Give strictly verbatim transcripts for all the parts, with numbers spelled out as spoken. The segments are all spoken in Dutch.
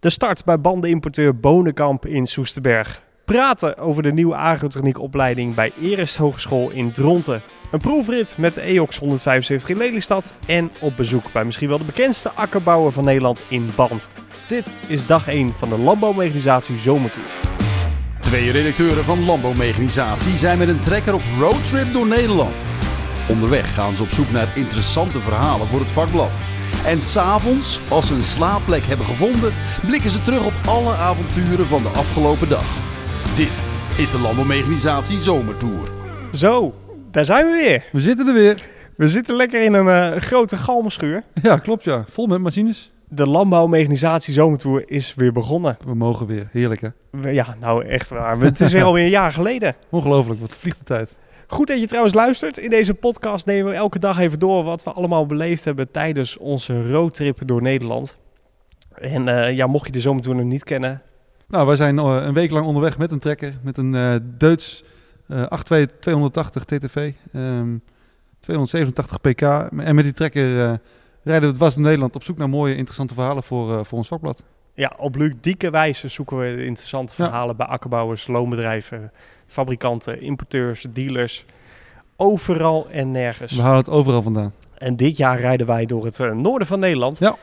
De start bij bandenimporteur Bonenkamp in Soesterberg. Praten over de nieuwe agrotechniekopleiding bij Eres Hogeschool in Dronten. Een proefrit met de E O X honderdvijfenzeventig in Lelystad. En op bezoek bij misschien wel de bekendste akkerbouwer van Nederland in Band. Dit is dag één van de Landbouwmechanisatie Zomertour. Twee redacteuren van Landbouwmechanisatie zijn met een trekker op roadtrip door Nederland. Onderweg gaan ze op zoek naar interessante verhalen voor het vakblad. En 's avonds, als ze een slaapplek hebben gevonden, blikken ze terug op alle avonturen van de afgelopen dag. Dit is de Landbouwmechanisatie Zomertour. Zo, daar zijn we weer. We zitten er weer. We zitten lekker in een uh, grote galmenschuur. Ja, klopt ja. Vol met machines. De Landbouwmechanisatie Zomertour is weer begonnen. We mogen weer. Heerlijk hè? We, ja, nou echt waar. Het is weer alweer een jaar geleden. Ongelooflijk, wat vliegt de tijd. Goed dat je trouwens luistert. In deze podcast nemen we elke dag even door wat we allemaal beleefd hebben tijdens onze roadtrip door Nederland. En uh, ja, mocht je de Zomertour nog niet kennen. Nou, wij zijn uh, een week lang onderweg met een trekker. Met een uh, Deutz uh, acht twee tweehonderdtachtig T T V. Um, tweehonderdzevenentachtig pk. En met die trekker uh, rijden we dwars door Nederland op zoek naar mooie, interessante verhalen voor, uh, voor ons vakblad. Ja, op ludieke wijze zoeken we de interessante verhalen ja. bij akkerbouwers, loonbedrijven, fabrikanten, importeurs, dealers. Overal en nergens. We halen het overal vandaan. En dit jaar rijden wij door het uh, noorden van Nederland. Ja.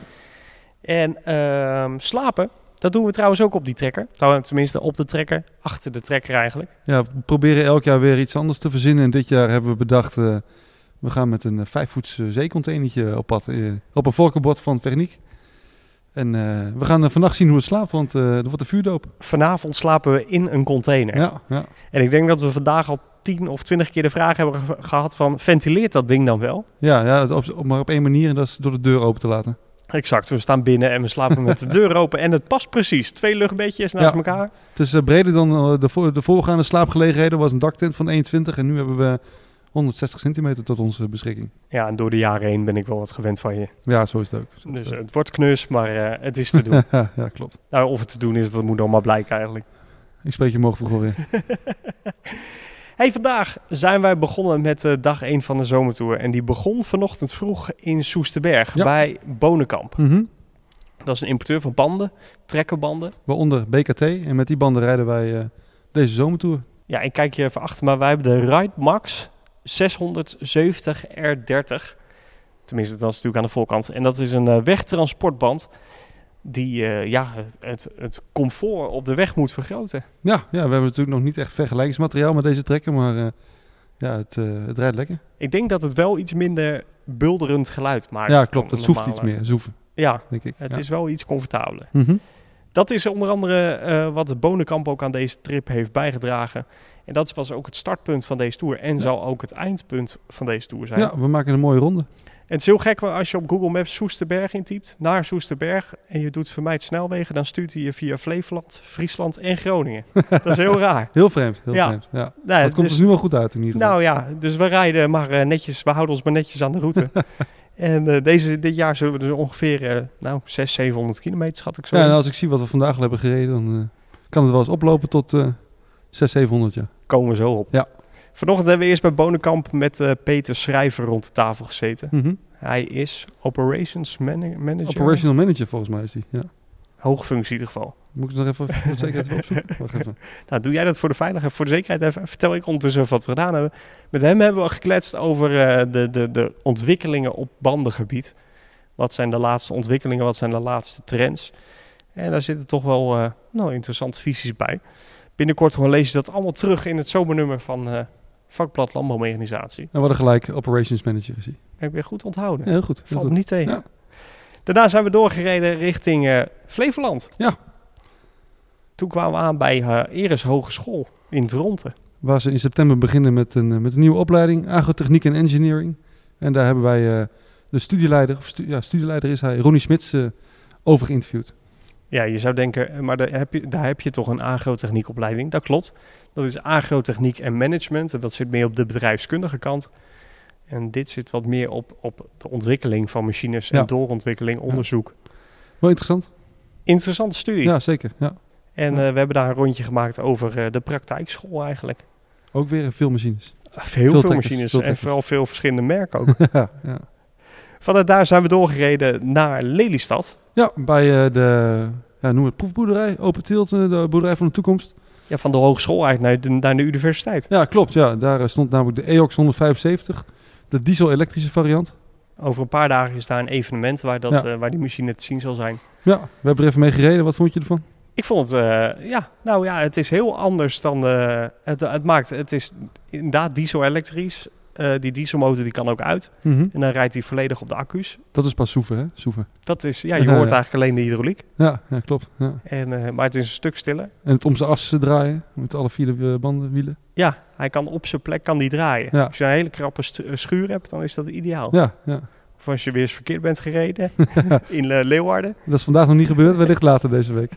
En uh, slapen, dat doen we trouwens ook op die trekker. Tenminste op de trekker, achter de trekker eigenlijk. Ja, we proberen elk jaar weer iets anders te verzinnen. En dit jaar hebben we bedacht, uh, we gaan met een uh, vijfvoets uh, zeecontainertje op pad. Uh, op een voorkeurbord van Techniek. En uh, we gaan uh, vannacht zien hoe het slaapt, want uh, er wordt een vuurdoop. Vanavond slapen we in een container. Ja, ja. En ik denk dat we vandaag al tien of twintig keer de vraag hebben ge- gehad van, ventileert dat ding dan wel? Ja, ja op, op, maar op één manier en dat is door de deur open te laten. Exact, we staan binnen en we slapen met de deur open en het past precies. Twee luchtbedjes naast ja. elkaar. Het is uh, breder dan uh, de, voor, de voorgaande slaapgelegenheden. Was een daktent van eenentwintig en nu hebben we honderdzestig centimeter tot onze beschikking. Ja, en door de jaren heen ben ik wel wat gewend van je. Ja, zo is het ook. Zo dus het, het wordt knus, maar uh, het is te doen. Ja, klopt. Nou, of het te doen is, dat moet allemaal blijken eigenlijk. Ik spreek je morgen vroeg weer. Hey, vandaag zijn wij begonnen met uh, dag één van de Zomertour. En die begon vanochtend vroeg in Soesterberg ja. bij Bonenkamp. Mm-hmm. Dat is een importeur van banden, trekkerbanden. Waaronder B K T. En met die banden rijden wij uh, deze Zomertour. Ja, ik kijk je even achter, maar wij hebben de Ride Max zeshonderdzeventig R dertig. Tenminste, dat is natuurlijk aan de voorkant. En dat is een uh, wegtransportband die uh, ja, het, het, het comfort op de weg moet vergroten. Ja, ja, we hebben natuurlijk nog niet echt vergelijkingsmateriaal met deze trekker, maar uh, ja, het, uh, het rijdt lekker. Ik denk dat het wel iets minder bulderend geluid maakt. Ja, klopt. Het zoeft iets meer. Zoeven, ja, denk ik. het ja. is wel iets comfortabeler. Mm-hmm. Dat is onder andere uh, wat de Bonenkamp ook aan deze trip heeft bijgedragen. En dat was ook het startpunt van deze tour. En ja. zal ook het eindpunt van deze tour zijn. Ja, we maken een mooie ronde. En het is heel gek als je op Google Maps Soesterberg intypt, naar Soesterberg, en je doet vermijd snelwegen, dan stuurt hij je via Flevoland, Friesland en Groningen. Dat is heel raar. Heel vreemd, heel ja. vreemd. Ja. Nou, dat komt dus nu wel goed uit in ieder geval. Nou ja, dus we rijden maar uh, netjes, we houden ons maar netjes aan de route. En uh, deze, dit jaar zullen we dus ongeveer uh, nou, zeshonderd, zevenhonderd kilometer, schat ik zo. Ja, en als ik zie wat we vandaag al hebben gereden, dan uh, kan het wel eens oplopen tot uh, zeshonderd, zevenhonderd, ja. Komen we zo op. Ja. Vanochtend hebben we eerst bij Bonenkamp met uh, Peter Schrijver rond de tafel gezeten. Mm-hmm. Hij is operations man- manager. Operational manager volgens mij is hij, ja. Hoge functie in ieder geval. Moet ik nog even voor de zekerheid even opzoeken? Wacht even. Nou, doe jij dat voor de veiligheid, voor de zekerheid even. Vertel ik ondertussen wat we gedaan hebben. Met hem hebben we gekletst over uh, de, de, de ontwikkelingen op bandengebied. Wat zijn de laatste ontwikkelingen, wat zijn de laatste trends? En daar zitten toch wel uh, nou, interessante visies bij. Binnenkort gewoon lees je dat allemaal terug in het zomernummer van uh, vakblad Landbouwmechanisatie. En wat een gelijk operations manager is hij. Heb ik weer goed onthouden. Ja, heel goed. Heel Valt goed. niet tegen. Ja. Daarna zijn we doorgereden richting uh, Flevoland. Ja. Toen kwamen we aan bij uh, Eres Hogeschool in Dronten. Waar ze in september beginnen met een, met een nieuwe opleiding, agrotechniek en engineering. En daar hebben wij uh, de studieleider, of stu- ja, studieleider is hij, Ronnie Smits, uh, over geïnterviewd. Ja, je zou denken, maar daar heb je, daar heb je toch een agrotechniekopleiding. Dat klopt. Dat is agrotechniek en management. En dat zit meer op de bedrijfskundige kant. En dit zit wat meer op, op de ontwikkeling van machines ja. en doorontwikkeling, onderzoek. Ja. Wel interessant. Interessante studie. Ja, zeker. Ja. En ja. Uh, we hebben daar een rondje gemaakt over uh, de praktijkschool eigenlijk. Ook weer veel machines. Heel veel, veel machines veel en vooral veel verschillende merken ook. ja, ja. Vanuit daar zijn we doorgereden naar Lelystad. Ja, bij uh, de ja, noem het proefboerderij. Open Tielt, uh, de boerderij van de toekomst. Ja, van de hogeschool eigenlijk naar de, naar de universiteit. Ja, klopt. Ja. Daar uh, stond namelijk de E O X honderdvijfenzeventig. De diesel-elektrische variant. Over een paar dagen is daar een evenement waar, dat, ja. uh, waar die machine te zien zal zijn. Ja, we hebben er even mee gereden. Wat vond je ervan? Ik vond het, uh, ja, nou ja, het is heel anders dan, uh, het, het maakt, het is inderdaad diesel-elektrisch. Uh, die dieselmotor die kan ook uit. Mm-hmm. En dan rijdt hij volledig op de accu's. Dat is pas soeven, hè? Soeven. Dat is, ja, je ja, hoort ja. eigenlijk alleen de hydrauliek. Ja, ja klopt. Ja. En, uh, maar het is een stuk stiller. En het om zijn as draaien, met alle vier de banden, wielen. Ja, hij kan op zijn plek kan die draaien. Ja. Als je een hele krappe stu- schuur hebt, dan is dat ideaal. Ja, ja. Of als je weer eens verkeerd bent gereden in uh, Leeuwarden. Dat is vandaag nog niet gebeurd, wellicht later deze week.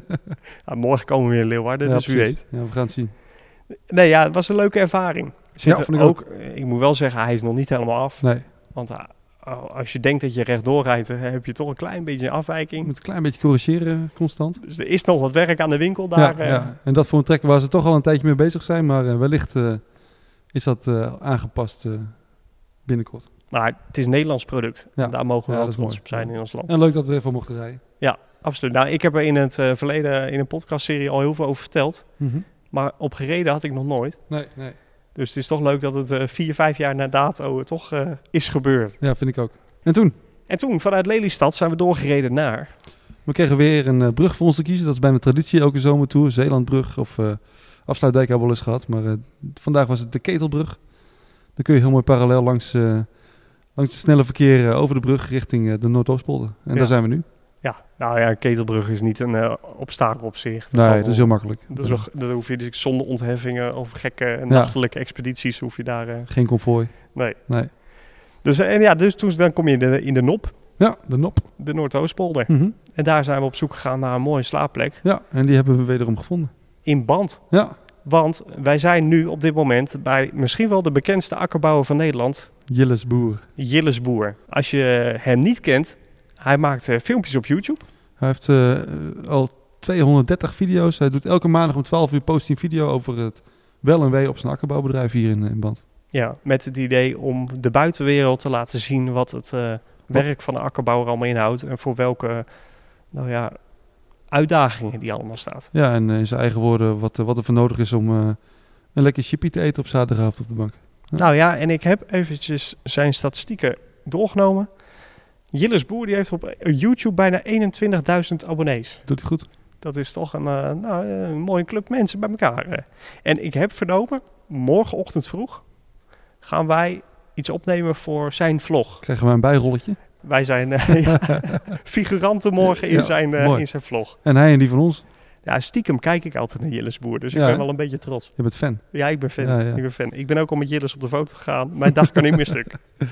Nou, morgen komen we weer in Leeuwarden, Ja, dus wie weet. Ja, we gaan het zien. Nee, ja, het was een leuke ervaring. Zit Ja, vond er ik ook, ik moet wel zeggen, hij is nog niet helemaal af. Nee, Want uh, als je denkt dat je rechtdoor rijdt, uh, heb je toch een klein beetje een je afwijking. moet een klein beetje corrigeren, constant. Dus er is nog wat werk aan de winkel daar. Ja, uh, ja. En dat voor een trekker waar ze toch al een tijdje mee bezig zijn, maar uh, wellicht uh, is dat uh, aangepast uh, binnenkort. Maar het is een Nederlands product. Ja. En daar mogen we Ja, wel dat is trots mooi. op zijn Ja. in ons land. En leuk dat we er even mochten rijden. Ja, absoluut. Nou, ik heb er in het uh, verleden in een podcastserie al heel veel over verteld. Mm-hmm. Maar op gereden had ik nog nooit. Nee, nee. Dus het is toch leuk dat het uh, vier, vijf jaar na dato toch uh, is gebeurd. Ja, vind ik ook. En toen? En toen, vanuit Lelystad, zijn we doorgereden naar... We kregen weer een uh, brug voor ons te kiezen. Dat is bijna traditie elke zomertour. Zeelandbrug of uh, Afsluitdijk hebben we wel eens gehad. Maar uh, vandaag was het de Ketelbrug. Dan kun je heel mooi parallel langs, uh, langs het snelle verkeer uh, over de brug richting uh, de Noordoostpolder. En Ja. daar zijn we nu. Ja, nou ja, Ketelbrug is niet een uh, obstakel op zich. Dat Nee, valt dat is wel- heel makkelijk. Dat is wel, dan hoef je dus zonder ontheffingen of gekke nachtelijke expedities hoef je daar... Uh, Geen konvooi. nee. Nee. Dus, en ja, dus toen, dan kom je in de, in de Nop, Ja, de Nop. de Noordoostpolder. Mm-hmm. En daar zijn we op zoek gegaan naar een mooie slaapplek Ja, en die hebben we wederom gevonden. in Band. Ja, Want wij zijn nu op dit moment bij misschien wel de bekendste akkerbouwer van Nederland, Jilles Boer. Jilles Boer. Als je hem niet kent, hij maakt uh, filmpjes op YouTube. Hij heeft uh, al tweehonderddertig video's. Hij doet elke maandag om twaalf uur post hij een video over het wel en wee op zijn akkerbouwbedrijf hier in, in Band. Ja, met het idee om de buitenwereld te laten zien wat het uh, werk van de akkerbouwer allemaal inhoudt. En voor welke nou ja, uitdagingen die allemaal staat. Ja, en uh, in zijn eigen woorden wat, uh, wat er voor nodig is om uh, een lekker chippy te eten op zaterdagavond op de bank. Ja. Nou ja, en ik heb eventjes zijn statistieken doorgenomen. Jilles Boer die heeft op YouTube bijna eenentwintigduizend abonnees. Doet hij goed? Dat is toch een, uh, nou, een mooie club mensen bij elkaar. Uh. En ik heb vernomen, morgenochtend vroeg gaan wij iets opnemen voor zijn vlog. Krijgen we een bijrolletje. Wij zijn uh, ja, figuranten morgen in, Ja, zijn, uh, mooi. in zijn vlog. En hij en die van ons. Ja, stiekem kijk ik altijd naar Jilles Boer, dus Ja, ik ben hè? wel een beetje trots. Je bent fan. Ja, ik ben fan. Ja, ja. Ik ben fan. Ik ben ook al met Jilles op de foto gegaan. Mijn dag kan niet meer stuk.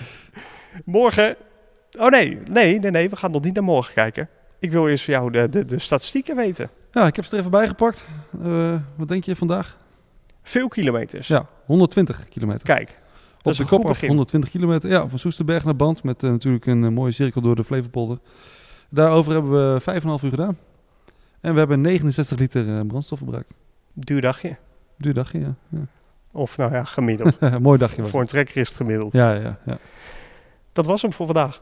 Morgen... Oh nee, nee, nee, nee. We gaan nog niet naar morgen kijken. Ik wil eerst voor jou de, de, de statistieken weten. Ja, ik heb ze er even bij gepakt. Uh, wat denk je vandaag? Veel kilometers. Ja, honderdtwintig kilometer. Kijk, dat Op is de een kop goed af begin. honderdtwintig kilometer. Ja, van Soesterberg naar Band. Met uh, natuurlijk een uh, mooie cirkel door de Flevopolder. Daarover hebben we vijf en een half uur gedaan. En we hebben negenenzestig liter uh, brandstof verbruikt. Duur dagje. Duur dagje, ja. ja. Of nou ja, gemiddeld. Mooi dagje was Voor een het. trekker is het gemiddeld. Ja, ja, ja. Dat was hem voor vandaag.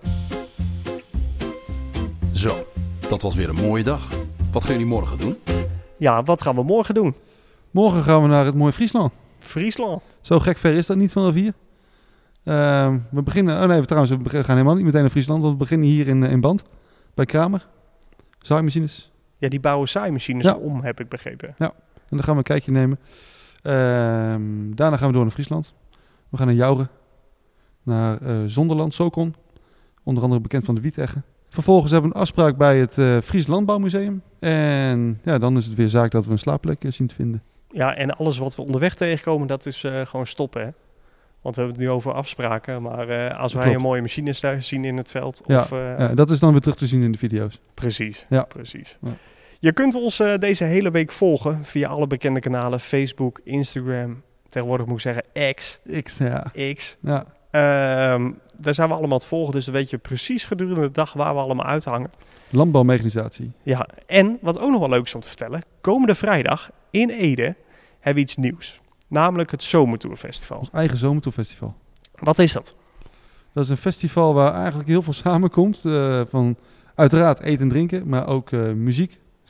Zo, dat was weer een mooie dag. Wat gaan jullie morgen doen? Ja, wat gaan we morgen doen? Morgen gaan we naar het mooie Friesland. Friesland. Zo gek ver is dat niet vanaf hier. Uh, we beginnen... Oh nee, we, trouwens, we gaan helemaal niet meteen naar Friesland. Want we beginnen hier in, in Band. Bij Kramer. Zaaimachines. Ja, die bouwen zaaimachines Ja. om, heb ik begrepen. En dan gaan we een kijkje nemen. Uh, daarna gaan we door naar Friesland. We gaan naar Jouren. Naar uh, Zonderland, Sokon. Onder andere bekend van de wieteggen. Vervolgens hebben we een afspraak bij het uh, Fries Landbouwmuseum. En ja, dan is het weer zaak dat we een slaapplek uh, zien te vinden. Ja, en alles wat we onderweg tegenkomen, dat is uh, gewoon stoppen, hè? Want we hebben het nu over afspraken. Maar uh, als wij Klopt. een mooie machines daar zien in het veld... Ja, Of, uh, ja, dat is dan weer terug te zien in de video's. Precies, Ja. precies. Ja. Je kunt ons uh, deze hele week volgen via alle bekende kanalen. Facebook, Instagram, tegenwoordig moet ik zeggen X. X, ja. X. Ja, Um, daar zijn we allemaal te volgen, dus dan weet je precies gedurende de dag waar we allemaal uithangen. landbouwmechanisatie. Ja, en wat ook nog wel leuk is om te vertellen, komende vrijdag in Ede hebben we iets nieuws. Namelijk het Zomertourfestival. Ons eigen zomertourfestival. Wat is dat? Dat is een festival waar eigenlijk heel veel samenkomt. Uh, van uiteraard eten en drinken, maar ook uh, muziek.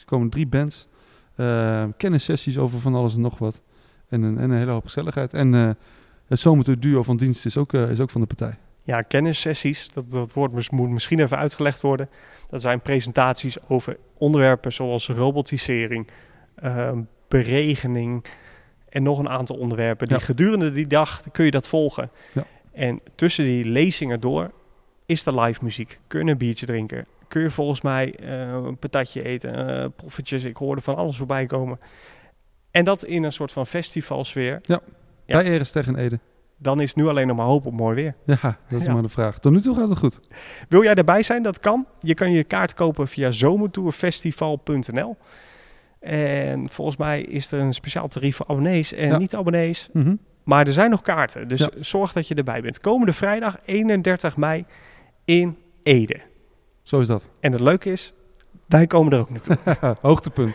Er komen drie bands. Uh, kennissessies over van alles en nog wat. En een, en een hele hoop gezelligheid. En uh, het Zomertour duo van dienst is ook, uh, is ook van de partij. Ja, kennissessies, dat, dat woord moet misschien even uitgelegd worden. Dat zijn presentaties over onderwerpen zoals robotisering, uh, beregening en nog een aantal onderwerpen. Die ja. gedurende die dag kun je dat volgen. Ja. En tussen die lezingen door is er live muziek. Kun je een biertje drinken. Kun je volgens mij uh, een patatje eten, uh, poffertjes. Ik hoorde van alles voorbij komen. En dat in een soort van festivalsfeer. Ja, ja. Bij Eresteg en Ede. Dan is nu alleen nog maar hoop op mooi weer. Ja, dat is ja. maar de vraag. Tot nu toe gaat het goed. Wil jij erbij zijn? Dat kan. Je kan je kaart kopen via zomertourfestival punt n l. En volgens mij is er een speciaal tarief voor abonnees en ja. niet-abonnees. Mm-hmm. Maar er zijn nog kaarten, dus ja. zorg dat je erbij bent. Komende vrijdag eenendertig mei in Ede. Zo is dat. En het leuke is, wij komen er ook naartoe. Hoogtepunt.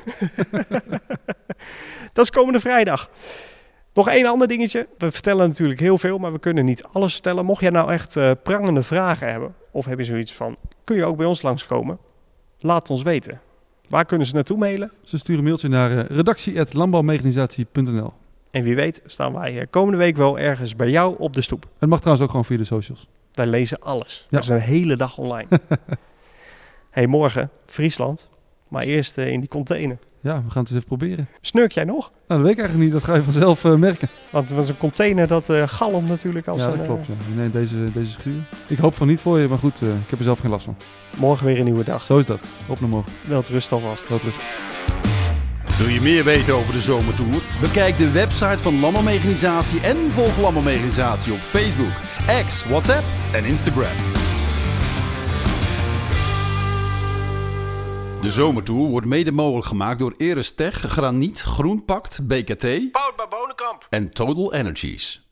Dat is komende vrijdag. Nog één ander dingetje. We vertellen natuurlijk heel veel, maar we kunnen niet alles vertellen. Mocht jij nou echt uh, prangende vragen hebben, of heb je zoiets van, kun je ook bij ons langskomen? Laat ons weten. Waar kunnen ze naartoe mailen? Ze sturen een mailtje naar uh, redactie apenstaartje landbouwmechanisatie punt n l. En wie weet staan wij uh, komende week wel ergens bij jou op de stoep. Het mag trouwens ook gewoon via de socials. Wij lezen alles. Ja. Dat is een hele dag online. Hey, morgen Friesland, maar eerst uh, in die container. Ja, we gaan het eens even proberen. Snurk jij nog? Nou, dat weet ik eigenlijk niet. Dat ga je vanzelf uh, merken. Want, want zo'n container, dat uh, galmt natuurlijk als ja, een... dat klopt. Ja. Nee, deze, deze schuur. Ik hoop van niet voor je, maar goed, uh, ik heb er zelf geen last van. Morgen weer een nieuwe dag. Zo is dat. Op naar morgen. Welterust alvast. Welterust. Wil je meer weten over de Zomertour? Bekijk de website van Landbouwmechanisatie en volg Landbouwmechanisatie op Facebook, X, WhatsApp en Instagram. De Zomertour wordt mede mogelijk gemaakt door Erestech, Graniet, Groenpact, B K T, Powered by Bonenkamp en Total Energies.